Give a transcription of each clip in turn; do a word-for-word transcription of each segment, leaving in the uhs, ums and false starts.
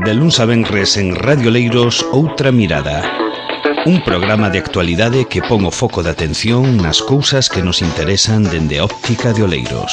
De luns a venres en Radio Leiros, Outra Mirada. Un programa de actualidade que pon o foco de atención nas cousas que nos interesan dende a óptica de Oleiros.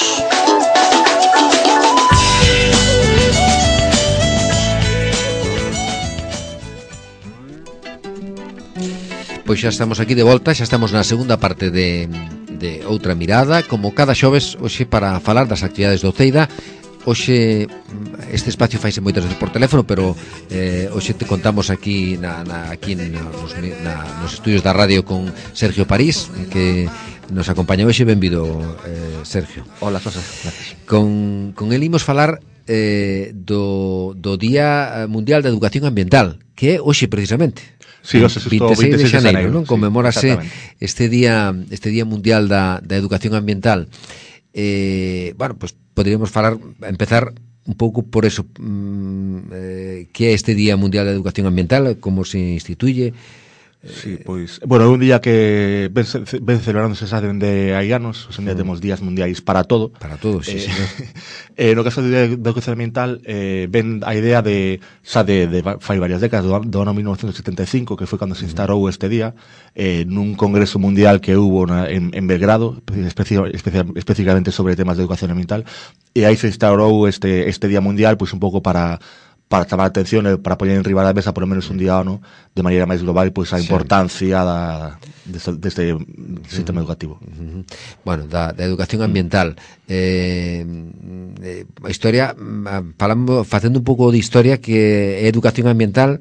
Pois xa estamos aquí de volta, xa estamos na segunda parte de, de Outra Mirada, como cada xoves, hoxe para falar das actividades do Ceida. Hoxe este espacio faise moitas veces por teléfono, pero eh, hoxe te contamos aquí na, na, aquí na, nos, na, nos estudios da radio con Sergio París, que nos acompaña hoxe. Benvido, eh, Sergio. Hola, José. Gracias. Con, con el imos falar eh, do, do Día Mundial de Educación Ambiental, que é hoxe precisamente. Sí, hoxe xusto veintiséis de xaneiro, non? Conmemórase sí, este día este día mundial da, da educación ambiental. Eh, bueno, pues poderíamos falar, empezar un pouco por eso, mmm, eh, que é este Día Mundial da Educación Ambiental, como se instituye. Sí, pois, bueno, é un día que ven, ven celebrándose xa dende hai anos. Hoxe en día temos días mundiais para todo. Para todo, sí, eh, señor. eh, no caso de educación ambiental, eh, ven a idea de xa de, de fai varias décadas, do, do ano mil novecientos setenta e cinco, que foi cando se instaurou este día, eh, nun congreso mundial que hubo na, en, en Belgrado, especi, especi, específicamente sobre temas de educación ambiental, e aí se instaurou este, este día mundial, pois un pouco para para chamar a atención e para poñer en riba da mesa por lo menos un día ano de maneira máis global pois a importancia sí. da, deste, deste sistema uh-huh. educativo. Uh-huh. Bueno, da, da educación ambiental, eh, eh, a historia, falando, facendo un pouco de historia, que é educación ambiental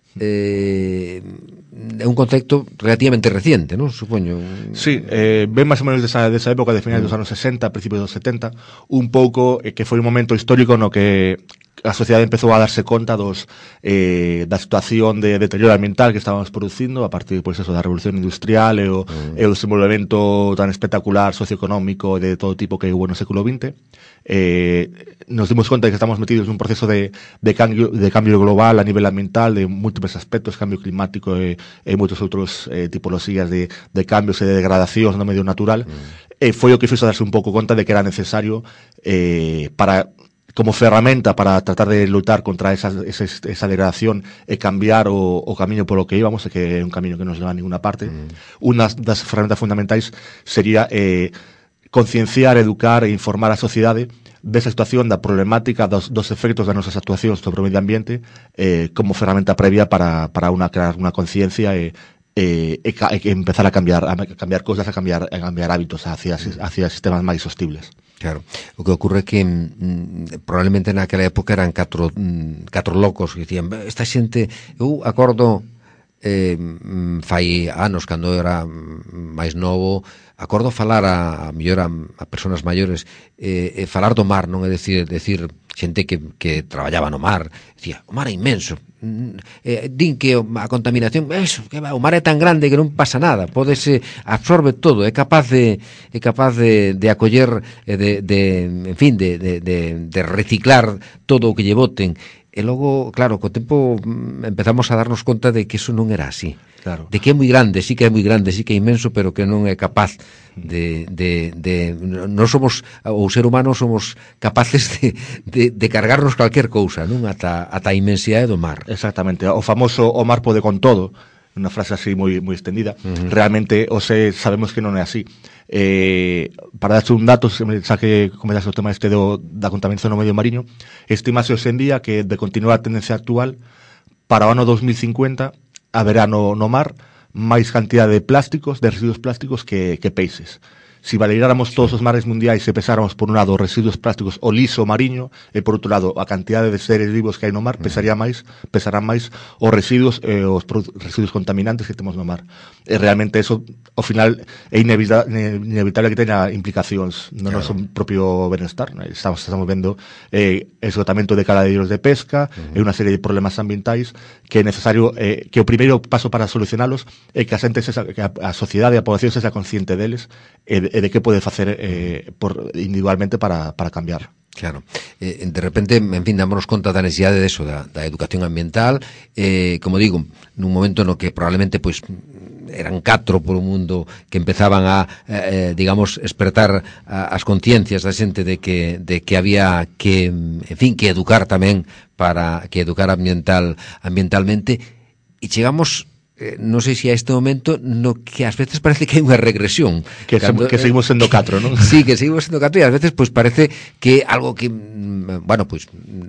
eh, é un concepto relativamente reciente, non? Supoño. Sí, eh, ven máis ou menos desa, desa época de finais dos anos sesenta, principios dos setenta, un pouco eh, que foi un momento histórico no que a sociedade empezou a darse conta dos eh, da situación de deterioro ambiental que estábamos producindo a partir, pois, eso, da revolución industrial e o, mm. e o desenvolvemento tan espectacular socioeconómico de todo tipo que hubo no século vinte. Eh, nos dimos conta de que estamos metidos nun proceso de, de, cambio, de cambio global a nivel ambiental, de múltiples aspectos, cambio climático e, e moitos outros eh, tipologías de, de cambios e de degradacións no medio natural. Mm. E foi o que fixo darse un pouco conta de que era necesario eh, para como ferramenta para tratar de lutar contra esa, esa, esa degradación e cambiar o, o camiño polo que íbamos, e que é un camiño que non nos leva a ninguna parte. Mm. Unha das ferramentas fundamentais sería eh, concienciar, educar e informar a sociedade desa situación, da problemática, dos, dos efectos das nosas actuacións sobre o medio ambiente eh, como ferramenta previa para, para una, crear unha conciencia e E, e, e empezar a cambiar a cambiar cosas, a cambiar a cambiar hábitos hacia, hacia sistemas máis sostibles. Claro, o que ocorre é que mm, probablemente naquela época eran catro, mm, catro locos que dicían, esta xente, eu acordo eh, fai anos cando era máis novo, acordo falar a, a mellor a, a persoas maiores, eh, e falar do mar, non é dicir, decir xente que, que traballaba no mar, dicía, o mar é inmenso, eh, din que a contaminación, eso, que va, o mar é tan grande que non pasa nada, podese, absorbe todo, é capaz de é capaz de, de acoller, de, de, en fin, de, de, de, de reciclar todo o que lle boten. E logo, claro, co tempo empezamos a darnos conta de que eso non era así. Claro. De que é moi grande, sí que é moi grande, sí que é inmenso, pero que non é capaz de... de, de non somos, o ser humano somos capaces de, de, de cargarnos calquer cousa, non? Ata, ata a inmensidade do mar. Exactamente, o famoso o mar pode con todo, unha frase así moi moi extendida. Uh-huh. Realmente, o se sabemos que non é así. Eh, para darse un dato, xa que comentaste o tema este do, da contaminación no medio mariño, estimase hoxe en día que de continuar a tendencia actual, para o ano dos mil cincuenta haberá no, no mar máis cantidad de plásticos, de residuos plásticos que, que peixes. Si valoráramos todos os mares mundiais e pesáramos por un lado os residuos plásticos, o liso mariño, e por outro lado a cantidade de seres vivos que hai no mar, pesaría máis, pesarán máis os residuos e eh, os residuos contaminantes que temos no mar. E realmente eso, ao final, é inevitable, inevitable que teña implicacións no claro. Noso propio benestar. ¿No? Estamos, estamos vendo eh, esgotamento de caladeiros de pesca uh-huh. e unha serie de problemas ambientais que é necesario, eh, que o primeiro paso para solucionalos é que a xente, que a, a sociedade e a población sexa consciente deles e de, e de que pode facer eh, por individualmente para, para cambiar. Claro. Eh, de repente, en fin, dámonos conta da necesidade de eso, da, da educación ambiental, eh, como digo, nun momento no que probablemente, pois, eran catro por un mundo que empezaban a, eh, digamos, despertar a, as conciencias da xente de que, de que había que, en fin, que educar tamén para que educar ambiental ambientalmente, e chegamos, eh, non sei se a este momento no que ás veces parece que hai unha regresión que, cando, que seguimos sendo catro, non? Sí, que seguimos sendo catro, e ás veces pois parece que algo que, bueno, pois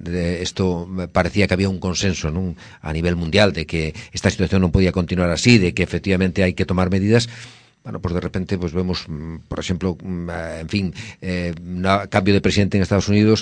isto parecía que había un consenso, non, a nivel mundial de que esta situación non podía continuar así, de que efectivamente hai que tomar medidas. Bueno, pues de repente pues vemos, por exemplo, en fin, eh, no cambio de presidente en Estados Unidos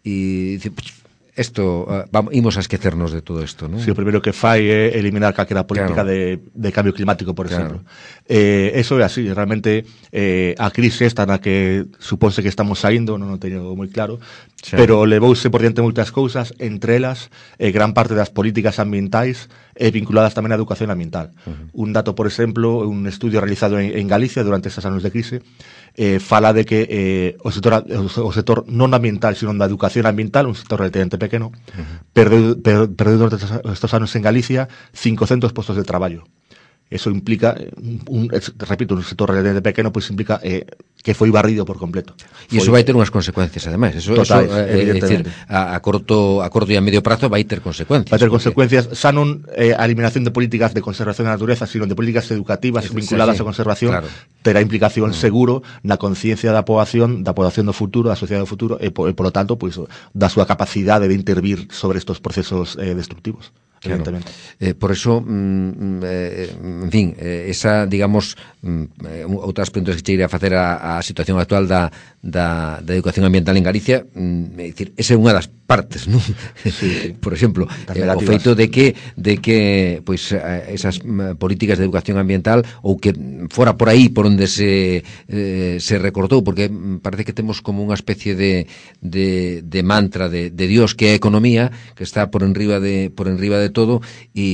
e dice, pues, esto, uh, vamos, imos a esquecernos de todo isto, ¿no? Si, sí, o primeiro que fai é eliminar calquera política claro. de, de cambio climático, por exemplo. Claro. Eh, eso é así, realmente eh, a crise esta na que supónse que estamos saindo, non o teño moi claro, sí. pero levouse por diante moitas cousas, entre elas eh, gran parte das políticas ambientais eh, vinculadas tamén á educación ambiental. Uh-huh. Un dato, por exemplo, un estudio realizado en, en Galicia durante estes anos de crise, eh, fala de que eh, o, sector, o sector non ambiental, sino da educación ambiental, un sector relativamente pequeno, uh-huh. perdeu, per, perdeu durante estes anos en Galicia cincocentos postos de traballo. Eso implica, un, un, repito, un sector relativamente pequeno, pois pues implica eh, que foi barrido por completo. E iso vai ter unhas consecuencias, ademais. Eso, Total, eso eh, é dicir, a, a corto a corto e a medio prazo vai ter consecuencias. Vai ter porque... consecuencias, xa non eh, a eliminación de políticas de conservación da natureza, sino de políticas educativas es, vinculadas sí, á conservación, claro. terá implicación mm. seguro na conciencia da poboación, da poboación do futuro, da sociedade do futuro, e, por, e polo tanto, pois, da súa capacidade de intervir sobre estos procesos eh, destructivos. Claro. Eh, por eso, mm, eh, en fin, eh, esa, digamos, mm, outras preguntas que che iré a facer a, a situación actual da, da, da educación ambiental en Galicia, mm, é dicir, esa é unha das partes, non? Sí, por exemplo, eh, o feito de que de que pois esas políticas de educación ambiental ou que fora por aí por onde se eh, se recortou, porque parece que temos como unha especie de de, de mantra de, de Dios que é a economía, que está por enriba de por enriba de todo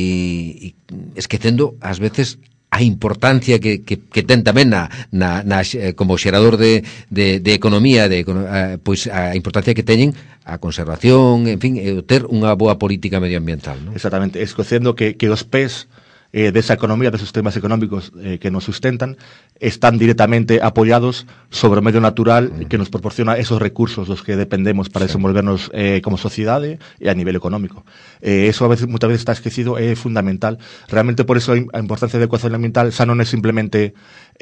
e, e esquecendo ás veces a importancia que, que, que ten tamén na, na, na, como xerador de, de, de economía, de, uh, pois a importancia que teñen a conservación, en fin, e ter unha boa política medioambiental, ¿no? Exactamente, esquecendo que, que os pés eh, desa economía, desos sistemas económicos eh, que nos sustentan, están directamente apoyados sobre o medio natural mm. que nos proporciona esos recursos dos que dependemos para sí. desenvolvernos eh, como sociedade e a nivel económico. Eh, eso a veces, muchas veces está esquecido, é fundamental. Realmente por eso a importancia da educación ambiental xa non é simplemente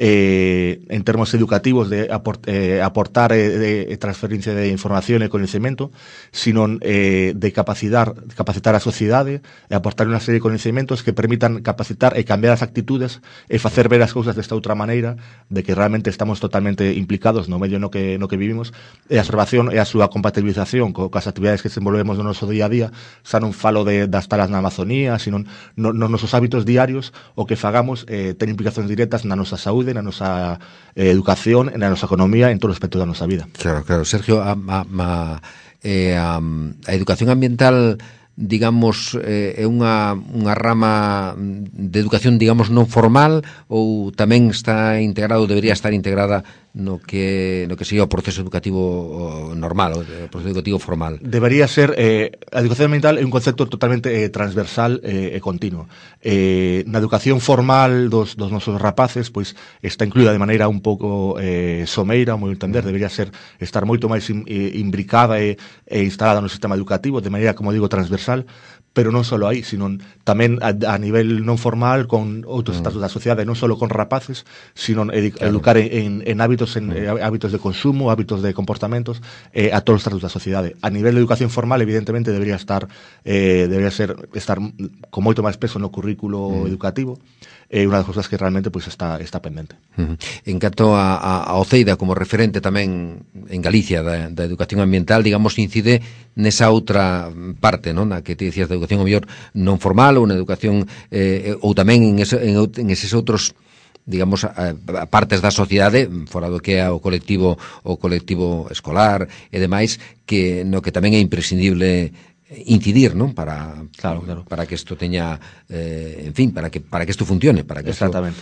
eh, en termos educativos de aport, eh, aportar eh, de transferencia de información e conhecimento, sino eh, de capacitar, capacitar a sociedade e aportar unha serie de conhecimentos que permitan capacitar e cambiar as actitudes e facer ver as cousas desta outra maneira, de que realmente estamos totalmente implicados no medio no que, no que vivimos, e a observación e a súa compatibilización co, coas actividades que desenvolvemos no noso día a día. Xa non falo de, das talas na Amazonía, sino no, nos nosos hábitos diarios, o que fagamos eh, ten implicacións directas na nosa saúde, na nosa eh, educación, na nosa economía, en todo aspecto da nosa vida. Claro, claro. Sergio, a, a, a, eh, a, a educación ambiental, digamos, eh, é unha, unha rama de educación, digamos, non formal, ou tamén está integrado, debería estar integrada no que no que sería o proceso educativo normal, o proceso educativo formal? Debería ser, eh, a educación ambiental é un concepto totalmente eh, transversal eh, e continuo. Eh, na educación formal dos, dos nosos rapaces, pois está incluída de maneira un pouco eh, someira, moi entender, debería ser estar moito máis in, eh, imbricada e, e instalada no sistema educativo, de maneira, como digo, transversal, pero non só aí, sino tamén a, a nivel non formal con outros mm. estados da sociedade, non só con rapaces, sino edu claro. educar en, en hábitos en mm. hábitos de consumo, hábitos de comportamentos eh, a todos os estratos da sociedade. A nivel de educación formal, evidentemente, debería estar eh, debería ser estar con moito máis peso no currículo mm. educativo. É unha das cousas que realmente pois, está, está pendente. Uh -huh. En canto a, a, a Oceida como referente tamén en Galicia da, da educación ambiental, digamos, incide nesa outra parte, non? Na que te dicías da educación, o mellor, non formal, ou na educación, eh, ou tamén en, ese, en, en eses outros, digamos, a, a partes da sociedade, fora do que é o colectivo o colectivo escolar e demais, que no que tamén é imprescindible incidir, ¿no? Para, claro, claro. para que isto teña, eh, en fin, para que para que isto funcione, para que exactamente. Esto...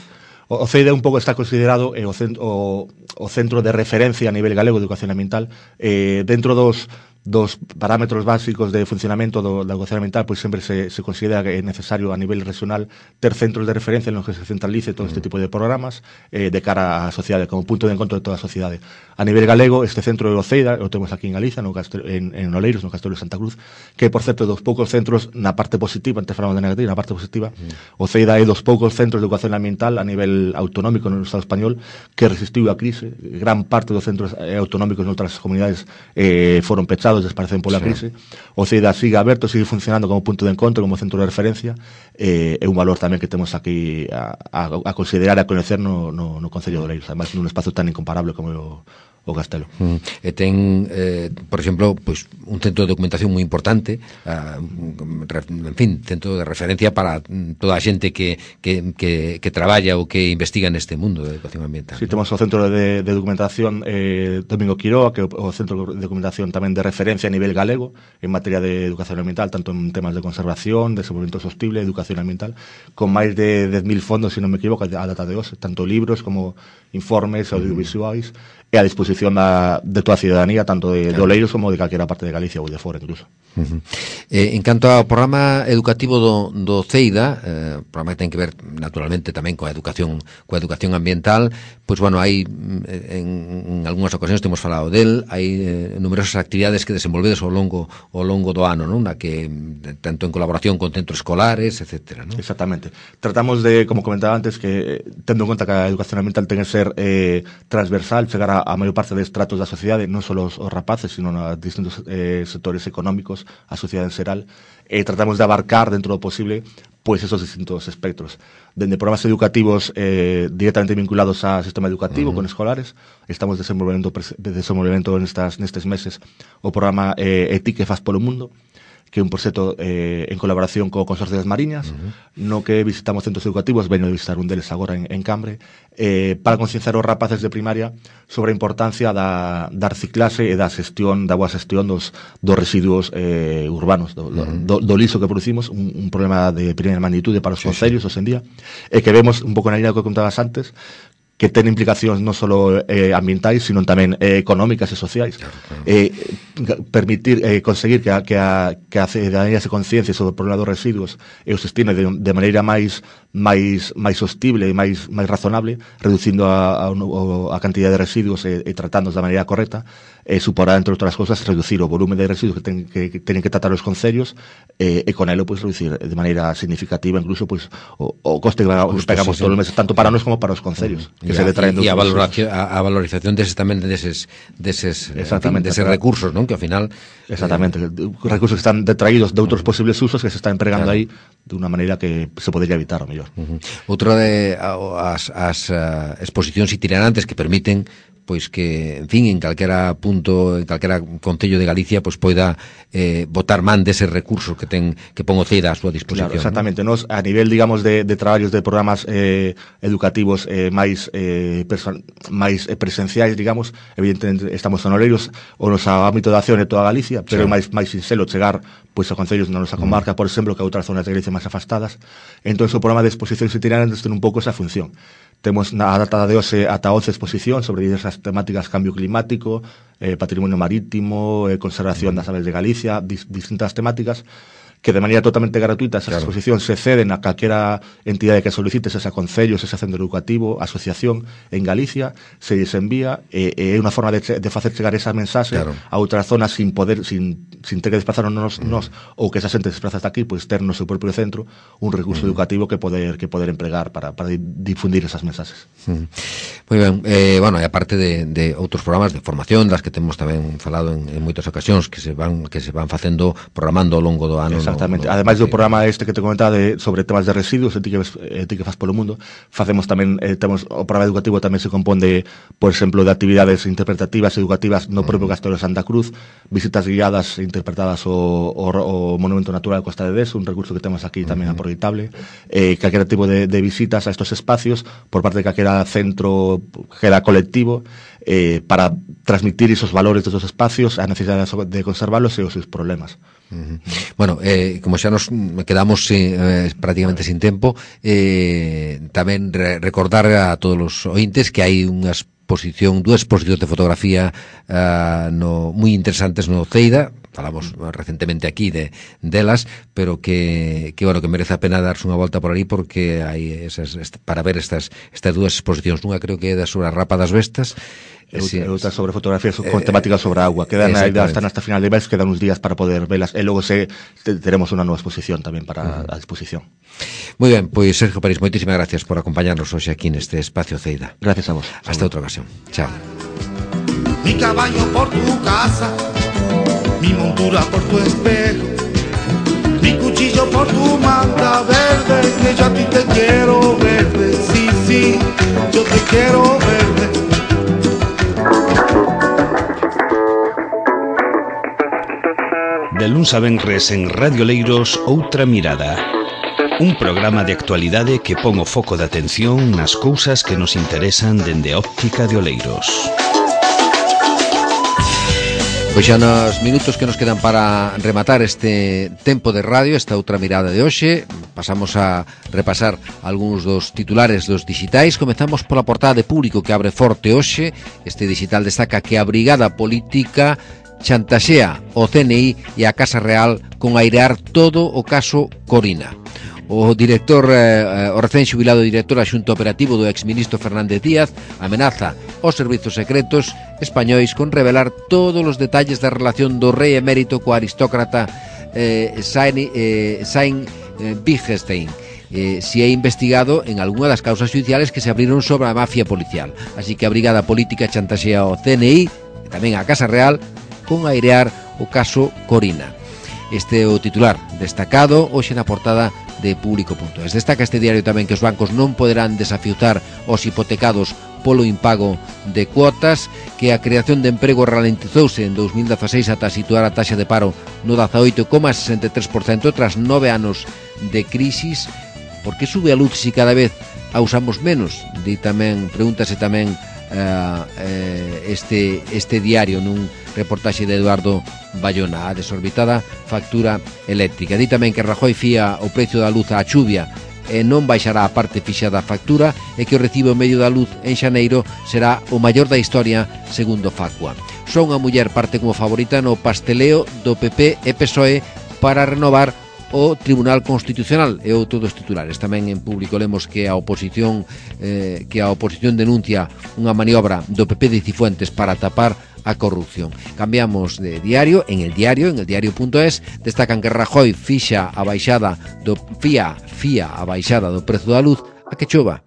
o, o CEIDA un pouco está considerado eh, o, cent, o, o centro de referencia a nivel galego de educación ambiental eh, dentro dos dos parámetros básicos de funcionamento do, da educación ambiental, pois sempre se, se considera que é necesario a nivel regional ter centros de referencia en los que se centralice todo este tipo de programas eh, de cara á sociedade, como punto de encontro de toda a sociedade. A nivel galego, este centro de Oceida, o temos aquí en Galiza, no Castel, en, en Oleiros, no Castelo de Santa Cruz, que, por certo, dos poucos centros na parte positiva, antes falamos de negativa, na parte positiva, mm. Oceida é dos poucos centros de educación ambiental a nivel autonómico no Estado español que resistiu a crise. Gran parte dos centros eh, autonómicos noutras comunidades eh, foron pechados, desaparecen pola sí. crise. O CEIDA sigue aberto, sigue funcionando como punto de encontro, como centro de referencia, eh, é un valor tamén que temos aquí a, a, a considerar e a coñecer no, no, no Concello de Oleiros, además nun espazo tan incomparable como o o Castelo. Mm. E ten, eh, por exemplo, pues, un centro de documentación moi importante, uh, en fin, centro de referencia para toda a xente que, que, que, que traballa ou que investiga neste mundo de educación ambiental. Sí, temos o centro de, de documentación eh, Domingo Quiroa, que é o centro de documentación tamén de referencia a nivel galego en materia de educación ambiental, tanto en temas de conservación, desenvolvemento sostible, educación ambiental, con máis de dez mil fondos, se non me equivoco, a data de hoxe, tanto libros como informes audiovisuais, e a disposición da, de toda a ciudadanía, tanto de, claro. de Oleiros como de calquera parte de Galicia ou de fora incluso. Uh-huh. Eh, en canto ao programa educativo do, do CEIDA, eh, programa que ten que ver naturalmente tamén coa educación coa educación ambiental, pois bueno, hai en, en algunhas ocasións temos falado del, hai eh, numerosas actividades que desenvolvedes ao longo ao longo do ano, non? Na que tanto en colaboración con centros escolares, etcétera, non? Exactamente. Tratamos de, como comentaba antes, que tendo en conta que a educación ambiental ten que ser eh, transversal, chegar a, a maior parte de estratos da sociedade, non só os, os rapaces, sino a distintos eh, sectores económicos, a sociedade en xeral, eh, tratamos de abarcar dentro do posible pois esos distintos espectros. Dende programas educativos eh, directamente vinculados ao sistema educativo, uh-huh. con escolares, estamos desenvolvendo, desenvolvendo nestas, nestes meses o programa eh, E Ti que faz polo mundo, que é un proxecto eh, en colaboración co Consorcio das Mariñas, uh-huh. no que visitamos centros educativos, veño de visitar un deles agora en, en Cambre, eh, para concienciar os rapaces de primaria sobre a importancia da, da reciclase e da xestión, da boa xestión dos, dos residuos eh, urbanos, do, uh-huh. do, do liso que producimos, un, un problema de primeira magnitude para os sí, concellos sí. hoxe en día, e que vemos un pouco na línea que contabas antes, que ten implicacións non só eh, ambientais, sino tamén eh, económicas e sociais. Claro, claro. Eh, permitir, eh, conseguir que a, que a, que a ciudadanía se conciencie sobre o problema dos residuos e os estime de, de maneira máis máis máis sostible e máis máis razonable, reducindo a, a, a cantidad de residuos e, e tratándoos da maneira correcta, eh, suporá, entre outras cousas, reducir o volumen de residuos que, ten, que, que tenen que tratar os concellos eh, e con elo, pois, reducir de maneira significativa incluso, pois, o, o coste que nos pegamos sí, todos os meses, tanto para nós como para os concellos. Uh-huh. Que e se detraen e a valoración a, a valorización deses tamén deses deses exactamente, deses recursos, non? Que ao final exactamente, eh, recursos que están detraídos de outros uh-huh. posibles usos que se están empregando claro. aí de unha maneira que se podería evitar ao mellor. Uh-huh. Outra de as, as uh, exposicións itinerantes que permiten pois que, en fin, en calquera punto, en calquera concello de Galicia, pois poida eh, botar man deses recursos que ten que pon o CEIDA á súa disposición. Claro, exactamente. ¿No? Nos, a nivel, digamos, de, de traballos de programas eh, educativos eh, máis eh, máis presenciais, digamos, evidentemente estamos en Oleiros, o nos ámbito de acción de toda Galicia, pero sí. máis máis sinxelo chegar pois a concellos na nosa comarca, mm. por exemplo, que a outras zonas de Galicia máis afastadas. Entón, o programa de exposicións itinerantes ten un pouco esa función. Temos na data de hoxe ata once exposicións sobre diversas temáticas, cambio climático, eh, patrimonio marítimo, eh, conservación das aves de Galicia, dis, distintas temáticas que de maneira totalmente gratuita esas claro. exposicións se ceden a calquera entidade que solicite, ese concello, ese centro educativo, asociación en Galicia, se lles envía e eh, é eh, unha forma de, de facer chegar esa mensaxe claro. a outras zonas sin poder, sin, sin ter que desplazarnos mm. nos, ou que esa xente desplaza hasta aquí, pois ter no seu propio centro un recurso mm. educativo que poder que poder empregar para, para difundir esas mensaxes. Mm. Moi ben, eh, bueno, e aparte de, de outros programas de formación, das que temos tamén falado en, en moitas ocasións, que se van que se van facendo, programando ao longo do ano. Exactamente. No, no, Ademais do programa este que te comentaba de, sobre temas de residuos, e ti que, e ti que faz polo mundo, facemos tamén, eh, temos o programa educativo tamén se compón de, por exemplo, de actividades interpretativas, educativas no propio Castelo de Santa Cruz, visitas guiadas e interpretadas ao, ao, ao Monumento Natural Costa de Des, un recurso que temos aquí tamén uh-huh. aproveitable, eh, calquera tipo de, de visitas a estos espacios por parte de calquera centro, calquera colectivo, eh, para transmitir esos valores de esos espacios, a necesidade de conservarlos e os seus problemas. Uh-huh. Bueno, eh, como xa nos quedamos eh, prácticamente sin tempo, eh, tamén re recordar a todos os ointes que hai unhas exposición, dúas exposicións de fotografía uh, no, moi interesantes no Ceida, falamos recentemente aquí de delas, pero que, que bueno, que merece a pena darse unha volta por ali porque hai esas, para ver estas estas dúas exposicións. Unha creo que é da sobre a Rapa das Bestas, e outra sobre fotografías con eh, temática sobre agua. Quedan aí hasta hasta final de mes, quedan uns días para poder velas e logo se te, teremos unha nova exposición tamén para uh-huh. a disposición. Moi ben, pois Sergio París, moitísimas gracias por acompañarnos hoxe aquí neste espacio Ceida. Gracias a vos. Hasta outra ocasión. Chao. Mi caballo por tu casa, mi montura por tu espejo, mi cuchillo por tu manta verde, que yo a ti te quiero verde, sí, sí, yo te quiero verde. De luns a venres en Radio Leiros, Outra Mirada. Un programa de actualidade que pon o foco de atención nas cousas que nos interesan dende a óptica de Oleiros. Pois xa nos minutos que nos quedan para rematar este tempo de radio, esta Outra Mirada de hoxe, pasamos a repasar algúns dos titulares dos digitais. Comezamos pola portada de Público, que abre forte hoxe. Este digital destaca que a Brigada Política chantaxea o C N I e a Casa Real con airear todo o caso Corina. O director, eh, o recén xubilado director adxunto operativo do exministro Fernández Díaz amenaza os servizos secretos españois con revelar todos os detalles da relación do rei emérito co aristócrata eh, Sain, eh, Sain eh, Wittgenstein, eh, si é investigado en algunha das causas judiciales que se abriron sobre a mafia policial. Así que a Brigada Política chantaxea o C N I e tamén a Casa Real con airear o caso Corina. Este é o titular destacado hoxe na portada de Público punto es. Destaca este diario tamén que os bancos non poderán desafiuzar os hipotecados polo impago de cuotas, que a creación de emprego ralentizouse en dos mil dezaseis ata situar a taxa de paro no dezaoito coma sesenta e tres por cento tras nove anos de crisis. Por que sube a luz se cada vez a usamos menos? Di tamén, pregúntase tamén Uh, uh, este, este diario nun reportaxe de Eduardo Bayona. A desorbitada factura eléctrica. Di tamén que Rajoy fía o precio da luz á chuvia e non baixará a parte fixa da factura e que o recibo medio da luz en xaneiro será o maior da historia segundo Facua. Só unha muller parte como favorita no pasteleo do P P e P S O E para renovar o Tribunal Constitucional e outro dos titulares. Tamén en Público lemos que a oposición eh, que a oposición denuncia unha maniobra do P P de Cifuentes para tapar a corrupción. Cambiamos de diario. En el diario, en el diario punto es, destacan que Rajoy fixa a baixada do fía, fía a baixada do prezo da luz a que chova.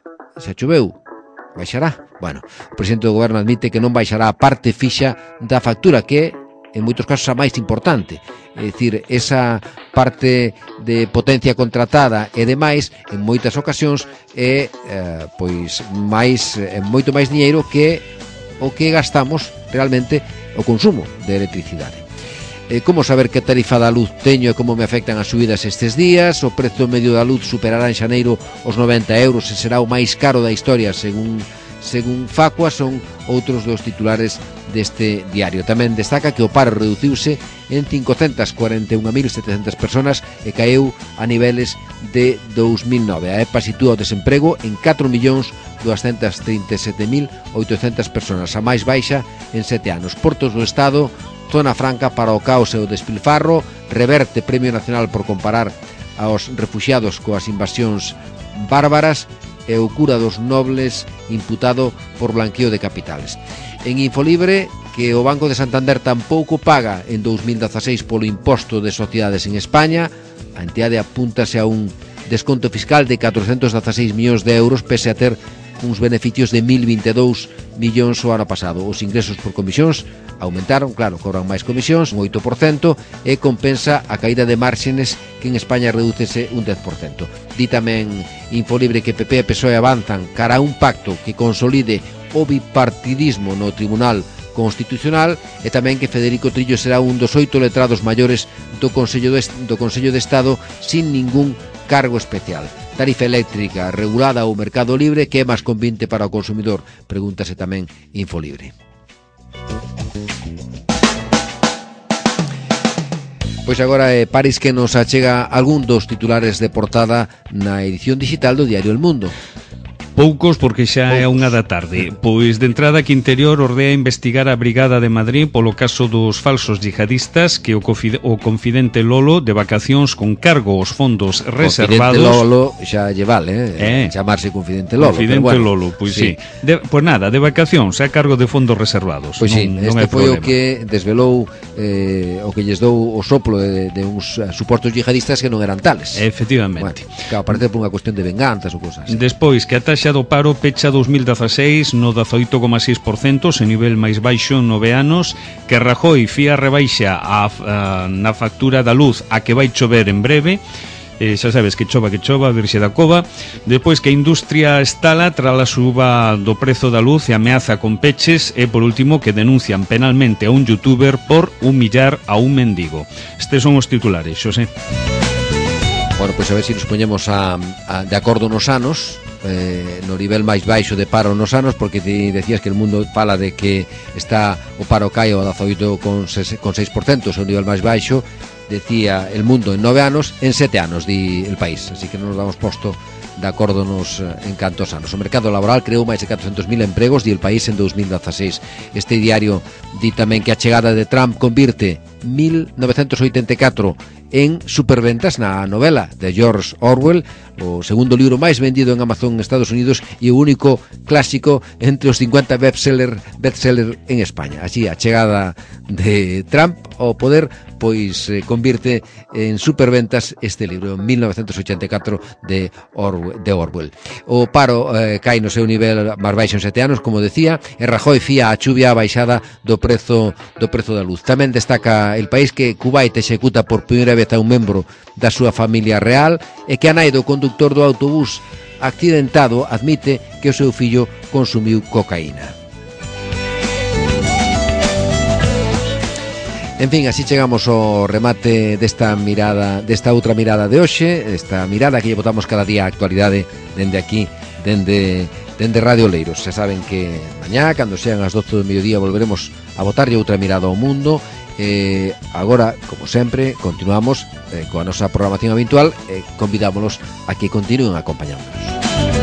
Se choveu, baixará. Bueno, o presidente do goberno admite que non baixará a parte fixa da factura, que en moitos casos a máis importante. É dicir, esa parte de potencia contratada e demais, en moitas ocasións é eh, pois máis é moito máis diñeiro que o que gastamos realmente o consumo de electricidade. Eh, como saber que tarifa da luz teño e como me afectan as subidas estes días? O prezo medio da luz superará en xaneiro os noventa euros e será o máis caro da historia, según según Facua. Son outros dos titulares deste diario. Tamén destaca que o paro reduciuse en cincocentas cuarenta e unha mil setecentas personas e caeu a niveles de dous mil nove. A E P A sitúa o desemprego en catro millóns duascentas trinta e sete mil oitocentas personas, a máis baixa en sete anos. Portos do Estado, zona franca para o caos e o despilfarro. Reverte Premio Nacional por comparar aos refuxiados coas invasións bárbaras e o cura dos nobles imputado por blanqueo de capitales. En Infolibre, que o Banco de Santander tampouco paga en dous mil dezaseis polo imposto de sociedades en España. A entidade apúntase a un desconto fiscal de catrocentos dezaseis millóns de euros pese a ter uns beneficios de mil vinte e dous millóns o ano pasado. Os ingresos por comisións aumentaron, claro, cobran máis comisións, un oito por cento, e compensa a caída de márxenes que en España redúcese un dez por cento. Di tamén Infolibre que P P e P S O E avanzan cara a un pacto que consolide o bipartidismo no Tribunal Constitucional e tamén que Federico Trillo será un dos oito letrados maiores do Consello de, do Consello de Estado sin ningún cargo especial. tarifa eléctrica regulada ou mercado libre, que é máis convinte para o consumidor? Pregúntase tamén Infolibre. Pois agora é Paris que nos achega algún dos titulares de portada na edición digital do diario El Mundo. Poucos, porque xa é a unha da tarde. Pois de entrada que Interior ordea investigar a Brigada de Madrid polo caso dos falsos yihadistas que o, confide, o confidente Lolo de vacacións con cargo aos fondos reservados. Confidente Lolo xa lle vale, eh? eh chamarse Confidente Lolo. Confidente bueno, Lolo, pois sí. sí. De, pois nada, de vacacións a cargo de fondos reservados. Pois sí, non, este non foi problema. o que desvelou eh, o que lles dou o soplo de, de uns supostos yihadistas que non eran tales. Efectivamente. Bueno, claro, parece por unha cuestión de venganzas ou cosas. Despois que a taxa do paro pecha dos mil dezaseis no dezaoito coma seis por cento, se nivel máis baixo en nove anos, que Rajoy fía rebaixa a, a, na factura da luz a que vai chover en breve. Eh, xa sabes que chova, que chova, a virxe da cova. Despois que a industria estala tras a suba do prezo da luz e ameaza con peches. E por último que denuncian penalmente a un youtuber por humillar a un mendigo. Estes son os titulares, Xosé. Bueno, pois a ver se nos poñemos a, a, de acordo nos anos, eh, no nivel máis baixo de paro nos anos, porque ti decías que El Mundo fala de que está o paro cae ao dezaoito coma seis por cento, o nivel máis baixo, decía El Mundo en nove anos, en sete anos, di El País, así que non nos damos posto de acordo nos en cantos anos. O mercado laboral creou máis de catrocentos mil empregos, di El País, en dos mil dezaseis. Este diario di tamén que a chegada de Trump convirte mil novecentos oitenta e catro en superventas na novela de George Orwell, o segundo libro máis vendido en Amazon en Estados Unidos e o único clásico entre os cincuenta bestseller, bestseller en España. Así, a chegada de Trump ao poder pois eh, convirte en superventas este libro, mil novecentos oitenta e catro de Orwell, de Orwell. O paro eh, cae no seu nivel máis baixo en sete anos, como decía, e Rajoy fía a chuvia a baixada do prezo do prezo da luz. Tamén destaca El País que Kuwait executa por primeira vez a un membro da súa familia real e que a nai do conductor do autobús accidentado admite que o seu fillo consumiu cocaína. En fin, así chegamos ao remate desta mirada, desta outra mirada de hoxe, esta mirada que lle botamos cada día a actualidade dende aquí, dende, dende Radio Leiros. Se saben que mañá, cando sean as doce do mediodía, volveremos a botarlle outra mirada ao mundo. Eh, agora, como sempre, continuamos eh, coa nosa programación habitual e eh, convidámonos a que continúen acompañándonos.